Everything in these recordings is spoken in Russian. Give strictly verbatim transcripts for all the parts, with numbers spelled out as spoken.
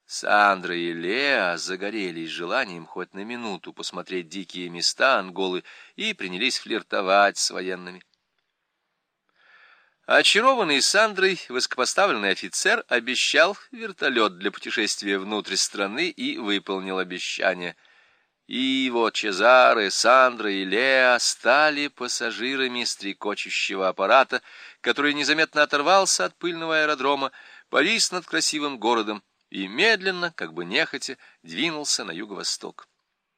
Сандра и Леа загорелись желанием хоть на минуту посмотреть дикие места Анголы и принялись флиртовать с военными. Очарованный Сандрой, высокопоставленный офицер обещал вертолет для путешествия внутрь страны и выполнил обещание. И вот Чезаре, Сандра и Леа стали пассажирами стрекочущего аппарата, который незаметно оторвался от пыльного аэродрома, повис над красивым городом и медленно, как бы нехотя, двинулся на юго-восток.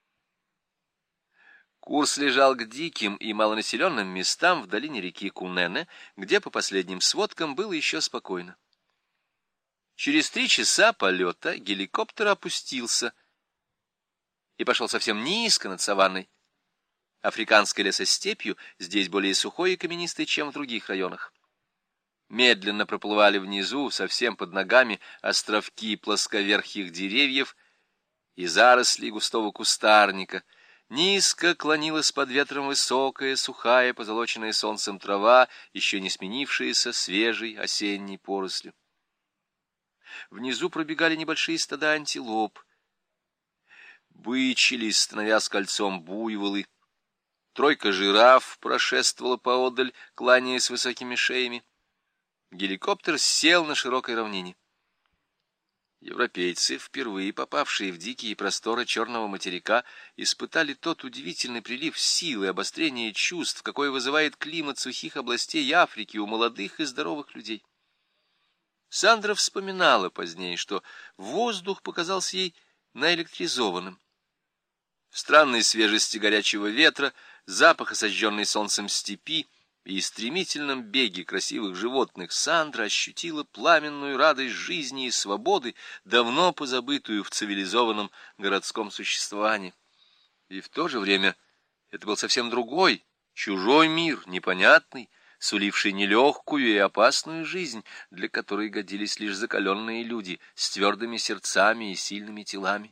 Курс лежал к диким и малонаселенным местам в долине реки Кунене, где, по последним сводкам, было еще спокойно. Через три часа полета геликоптер опустился и пошел совсем низко над саванной. Африканской лесостепью, здесь более сухой и каменистой, чем в других районах. Медленно проплывали внизу, совсем под ногами, островки плосковерхих деревьев и заросли густого кустарника. Низко клонилась под ветром высокая, сухая, позолоченная солнцем трава, еще не сменившаяся свежей осенней порослью. Внизу пробегали небольшие стада антилоп. Бычились, становясь кольцом, буйволы. Тройка жираф прошествовала поодаль, кланяясь высокими шеями. Геликоптер сел на широкой равнине. Европейцы, впервые попавшие в дикие просторы Черного материка, испытали тот удивительный прилив сил и обострения чувств, какой вызывает климат сухих областей Африки у молодых и здоровых людей. Сандра вспоминала позднее, что воздух показался ей наэлектризованным. В странной свежести горячего ветра, запаха сожженной солнцем степи и стремительном беге красивых животных Сандра ощутила пламенную радость жизни и свободы, давно позабытую в цивилизованном городском существовании. И в то же время это был совсем другой, чужой мир, непонятный, суливший нелегкую и опасную жизнь, для которой годились лишь закаленные люди с твердыми сердцами и сильными телами.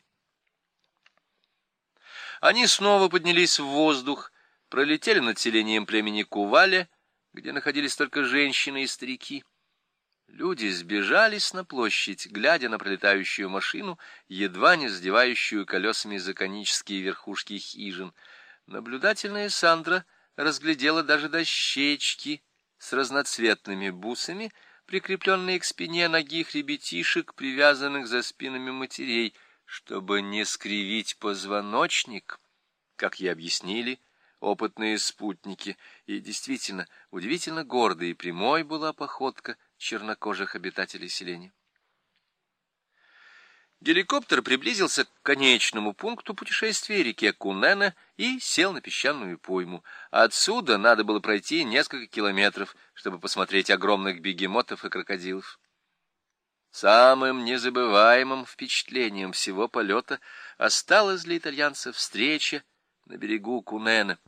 Они снова поднялись в воздух, пролетели над селением племени Куваля, где находились только женщины и старики. Люди сбежались на площадь, глядя на пролетающую машину, едва не задевающую колесами законические верхушки хижин. Наблюдательная Сандра разглядела даже дощечки с разноцветными бусами, прикрепленные к спине ногих ребятишек, привязанных за спинами матерей, чтобы не скривить позвоночник, как ей объяснили опытные спутники. И действительно, удивительно гордой и прямой была походка чернокожих обитателей селения. Геликоптер приблизился к конечному пункту путешествия, реке Кунене, и сел на песчаную пойму. Отсюда надо было пройти несколько километров, чтобы посмотреть огромных бегемотов и крокодилов. Самым незабываемым впечатлением всего полета осталась для итальянцев встреча на берегу Кунене.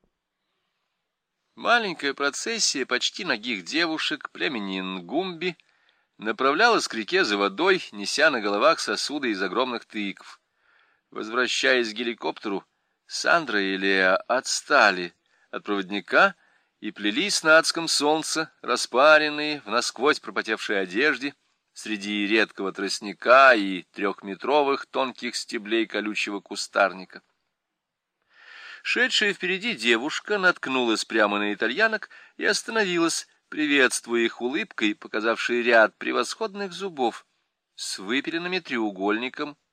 Маленькая процессия почти нагих девушек племени Нгумби направлялась к реке за водой, неся на головах сосуды из огромных тыкв. Возвращаясь к геликоптеру, Сандра и Леа отстали от проводника и плелись на адском солнце, распаренные в насквозь пропотевшей одежде, среди редкого тростника и трехметровых тонких стеблей колючего кустарника. Шедшая впереди девушка наткнулась прямо на итальянок и остановилась, приветствуя их улыбкой, показавшей ряд превосходных зубов с выпиленными треугольником